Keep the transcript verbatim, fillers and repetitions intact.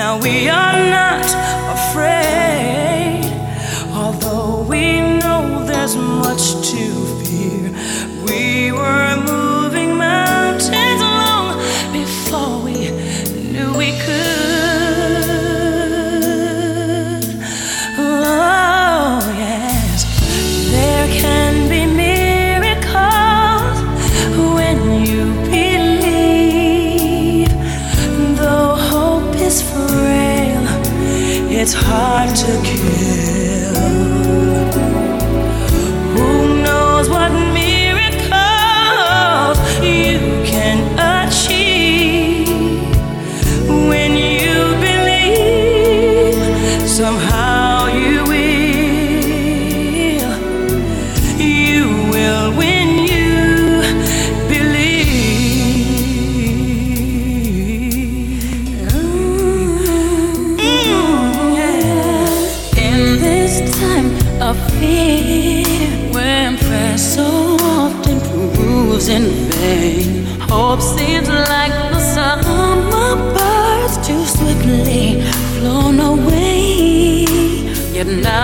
Now we are not afraid, although we know there's much to fear. We were moving mountains long before we knew we could. Oh yes, there can be miracles when you believe. Though hope is frail, it's hard to kill. Who knows what miracles you can achieve when you believe? Somehow you will, you will when you believe. Mm, yeah. In this time of fear, when prayer so often proves in vain, hope seems like the summer birds too swiftly flown away. Yet now